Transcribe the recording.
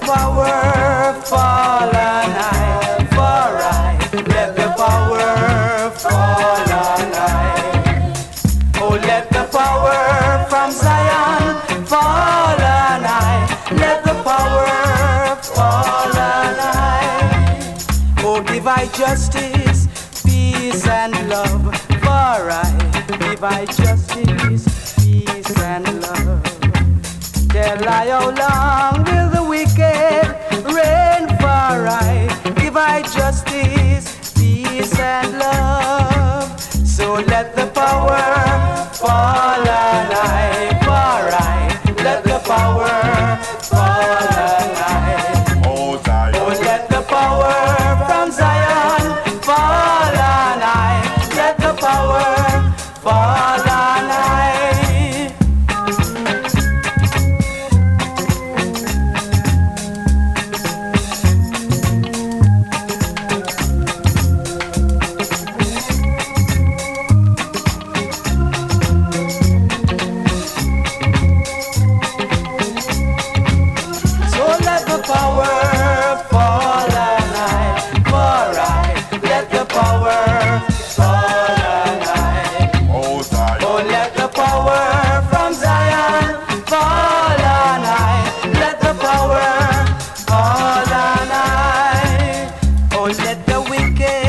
power fall on I, for I. Let the power fall on I. Oh, let the power from Zion fall on I. Let the power fall on I. Oh, give I justice, peace and love, for I. Give I justice, peace and love. Tell I how long will the wicked reign, for I. Give I justice, peace and love. So let the power fall on I, for I. Let the power fall on I. Oh, Zion. Oh, let the power from Zion fall on I. Let the power fall on I. Let the wicked